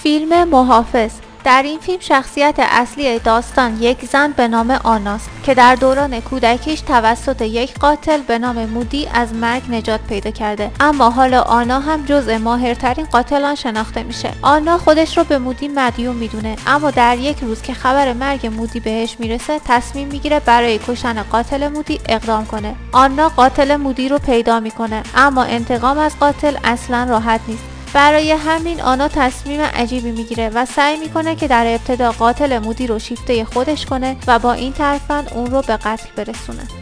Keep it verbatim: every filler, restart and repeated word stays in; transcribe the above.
فیلم محافظ. در این فیلم شخصیت اصلی داستان یک زن به نام آناست که در دوران کودکیش توسط یک قاتل به نام مودی از مرگ نجات پیدا کرده، اما حالا آنا هم جزء ماهرترین قاتلان شناخته میشه. آنا خودش رو به مودی مدیون میدونه، اما در یک روز که خبر مرگ مودی بهش میرسه تصمیم میگیره برای کشتن قاتل مودی اقدام کنه. آنا قاتل مودی رو پیدا میکنه، اما انتقام از قاتل اصلا راحت نیست. برای همین آنا تصمیم عجیبی میگیره و سعی میکنه که در ابتدا قاتل مودی رو شیفته خودش کنه و با این ترفند اون رو به قتل برسونه.